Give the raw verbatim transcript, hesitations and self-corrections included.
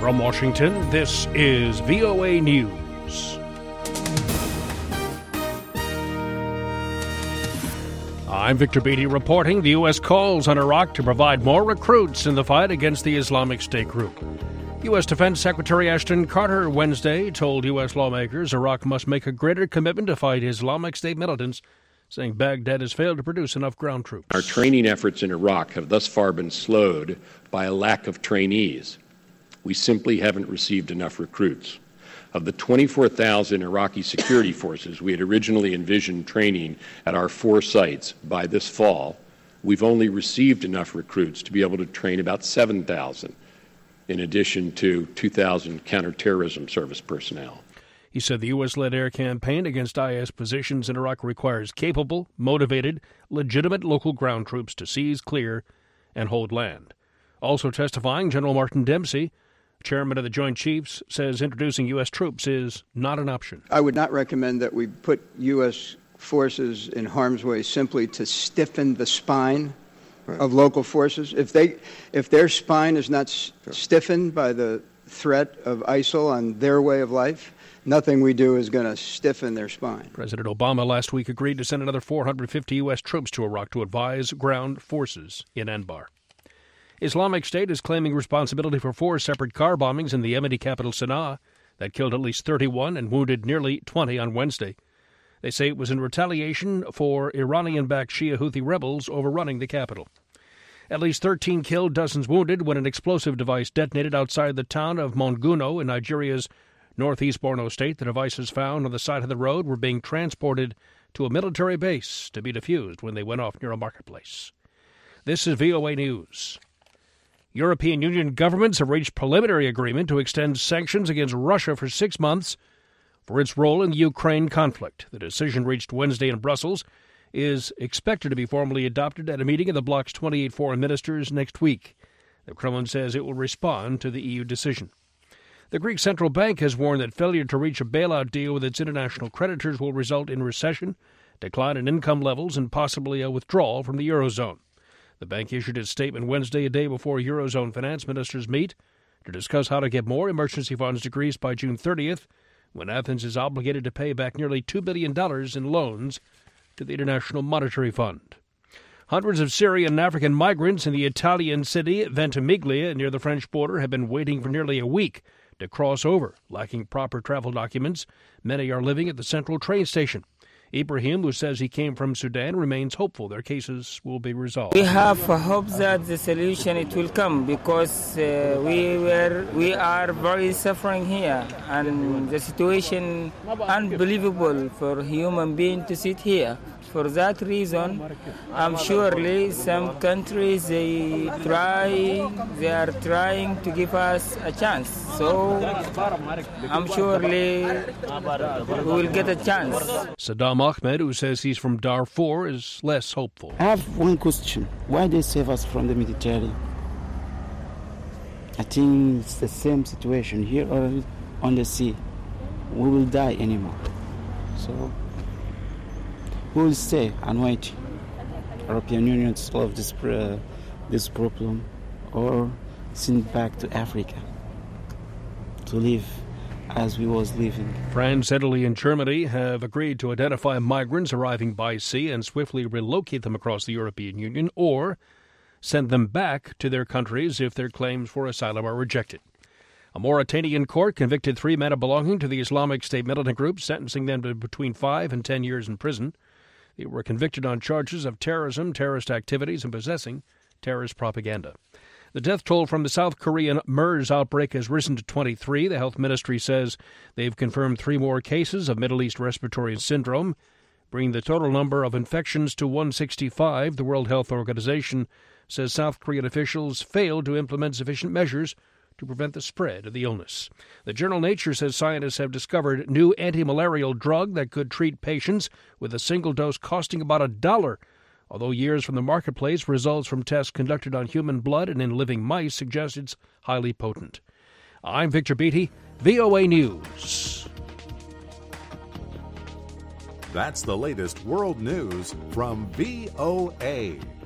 From Washington, this is V O A News. I'm Victor Beatty reporting the U S calls on Iraq to provide more recruits in the fight against the Islamic State group. U S. Defense Secretary Ashton Carter Wednesday told U S lawmakers Iraq must make a greater commitment to fight Islamic State militants, saying Baghdad has failed to produce enough ground troops. Our training efforts in Iraq have thus far been slowed by a lack of trainees. We simply haven't received enough recruits. Of the twenty-four thousand Iraqi security forces we had originally envisioned training at our four sites by this fall, we've only received enough recruits to be able to train about seven thousand, in addition to two thousand counterterrorism service personnel. He said the U S-led air campaign against I S positions in Iraq requires capable, motivated, legitimate local ground troops to seize, clear, and hold land. Also testifying, General Martin Dempsey, chairman of the Joint Chiefs, says introducing U S troops is not an option. I would not recommend that we put U S forces in harm's way simply to stiffen the spine right. of local forces. If they, if their spine is not s- sure. stiffened by the threat of ISIL on their way of life, nothing we do is going to stiffen their spine. President Obama last week agreed to send another four hundred fifty U S troops to Iraq to advise ground forces in Anbar. Islamic State is claiming responsibility for four separate car bombings in the Yemeni capital Sana'a that killed at least thirty-one and wounded nearly twenty on Wednesday. They say it was in retaliation for Iranian-backed Shia Houthi rebels overrunning the capital. At least thirteen killed, dozens wounded when an explosive device detonated outside the town of Monguno in Nigeria's northeast Borno state. The devices found on the side of the road were being transported to a military base to be defused when they went off near a marketplace. This is V O A News. European Union governments have reached preliminary agreement to extend sanctions against Russia for six months for its role in the Ukraine conflict. The decision reached Wednesday in Brussels is expected to be formally adopted at a meeting of the bloc's twenty-eight foreign ministers next week. The Kremlin says it will respond to the E U decision. The Greek Central Bank has warned that failure to reach a bailout deal with its international creditors will result in recession, decline in income levels, and possibly a withdrawal from the Eurozone. The bank issued its statement Wednesday, a day before Eurozone finance ministers meet to discuss how to get more emergency funds to Greece by June thirtieth, when Athens is obligated to pay back nearly two billion dollars in loans to the International Monetary Fund. Hundreds of Syrian and African migrants in the Italian city Ventimiglia near the French border have been waiting for nearly a week to cross over. Lacking proper travel documents, many are living at the central train station. Ibrahim, who says he came from Sudan, remains hopeful their cases will be resolved. We have hope that the solution it will come because uh, we were we are very suffering here and the situation unbelievable for a human being to sit here. For that reason, I'm surely some countries they try they are trying to give us a chance. So I'm surely we will get a chance. Saddam Ahmed, who says he's from Darfur, is less hopeful. I have one question. Why they save us from the Mediterranean? I think it's the same situation here or on the sea. We will die anymore. So we will stay and wait. European Union to solve this uh, this problem or send back to Africa to live as we was living. France, Italy, and Germany have agreed to identify migrants arriving by sea and swiftly relocate them across the European Union or send them back to their countries if their claims for asylum are rejected. A Mauritanian court convicted three men of belonging to the Islamic State militant group, sentencing them to between five and ten years in prison. They were convicted on charges of terrorism, terrorist activities, and possessing terrorist propaganda. The death toll from the South Korean MERS outbreak has risen to twenty-three. The health ministry says they've confirmed three more cases of Middle East respiratory syndrome, bringing the total number of infections to one hundred sixty-five. The World Health Organization says South Korean officials failed to implement sufficient measures to prevent the spread of the illness. The journal Nature says scientists have discovered new anti-malarial drug that could treat patients with a single dose costing about a dollar. Although years from the marketplace, results from tests conducted on human blood and in living mice suggest it's highly potent. I'm Victor Beatty, V O A News. That's the latest world news from V O A.